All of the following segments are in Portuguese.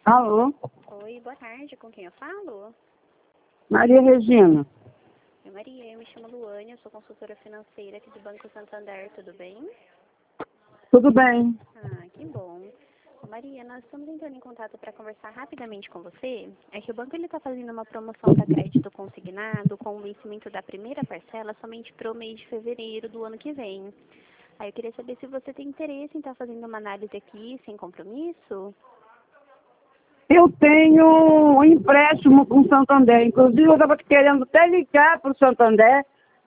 Alô? Oi, boa tarde. Com quem eu falo? Maria Regina. Oi, Maria, eu me chamo Luane, eu sou consultora financeira aqui do Banco Santander, tudo bem? Tudo bem? Ah, que bom. Ô, Maria, nós estamos entrando em contato para conversar rapidamente com você. É que o banco está fazendo uma promoção para crédito consignado com o vencimento da primeira parcela somente para o mês de fevereiro do ano que vem. Aí eu queria saber se você tem interesse em estar fazendo uma análise aqui sem compromisso. Eu tenho um empréstimo com o Santander. Inclusive, eu estava querendo até ligar para o Santander,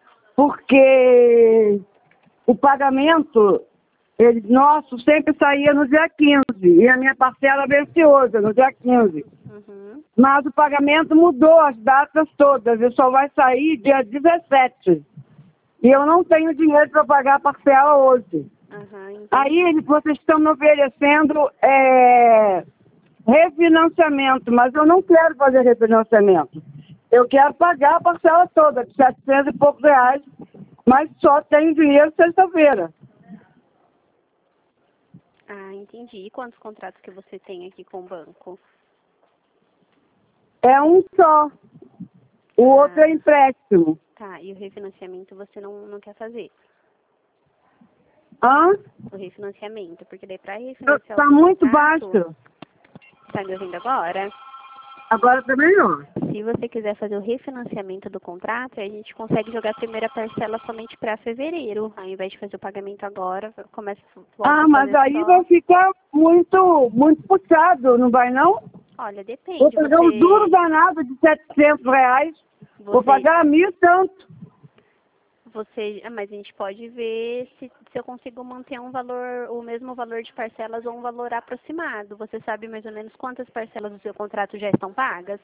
porque o pagamento nosso sempre saía no dia 15. E a minha parcela vence hoje, no dia 15. Uhum. Mas o pagamento mudou as datas todas. E só vai sair dia 17. E eu não tenho dinheiro para pagar a parcela hoje. Uhum, Aí vocês estão me oferecendo refinanciamento, mas eu não quero fazer refinanciamento. Eu quero pagar a parcela toda, de 700 e poucos reais, mas só tenho dinheiro sexta-feira. Ah, entendi. E quantos contratos que você tem aqui com o banco? É um só. O outro é empréstimo. Tá, e o refinanciamento você não quer fazer? Hã? O refinanciamento, porque daí para refinanciar Está o muito contrato, baixo. tá me ouvindo agora? Agora está melhor. Se você quiser fazer o refinanciamento do contrato, a gente consegue jogar a primeira parcela somente para fevereiro. Ao invés de fazer o pagamento agora, começa volta a Mas fazer aí só. vai ficar muito puxado, não vai não? Olha, Vou depende. pagar um duro danado de 700 reais. Vou Você, pagar 1.000 e tanto. mas a gente pode ver se eu consigo manter um valor, o mesmo valor de parcelas ou um valor aproximado. Você sabe mais ou menos quantas parcelas do seu contrato já estão pagas?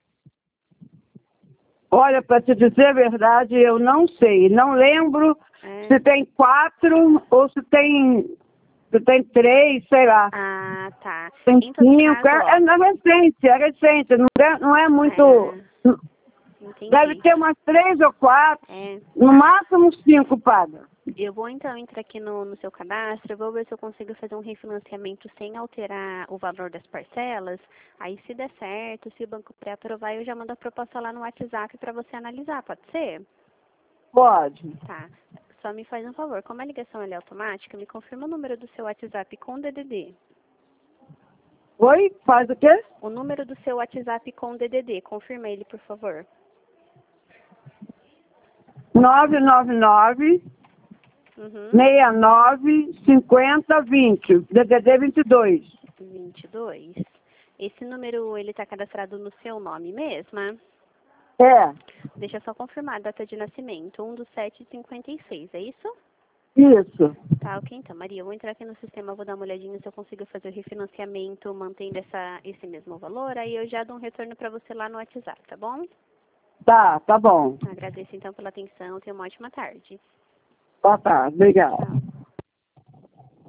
Olha, para te dizer a verdade, eu não sei. Não lembro se tem 4 ou se tem 3, sei lá. Ah, tá. Tem Em todo 5. caso, ó. É recente. Não é muito. Deve Entendi. ter umas 3 ou 4. É, No tá. máximo 5 paga. Eu vou então entrar aqui no seu cadastro, eu vou ver se eu consigo fazer um refinanciamento sem alterar o valor das parcelas. Aí se der certo, se o banco pré-aprovar, eu já mando a proposta lá no WhatsApp para você analisar, pode ser? Pode. Tá. Só me faz um favor, como a ligação ela é automática, me confirma o número do seu WhatsApp com DDD. Oi? Faz o quê? O número do seu WhatsApp com DDD, confirma ele, por favor. 999 Uhum. 69 50 20. DDD 22. 22. Esse número, ele está cadastrado no seu nome mesmo? É. Deixa eu só confirmar a data de nascimento, 1/7/56, é isso? Isso. Tá, ok então, Maria, eu vou entrar aqui no sistema, vou dar uma olhadinha se eu consigo fazer o refinanciamento mantendo esse mesmo valor, aí eu já dou um retorno para você lá no WhatsApp, tá bom? Tá bom. Agradeço então pela atenção, tenha uma ótima tarde. Boa tarde. Obrigada. Tchau.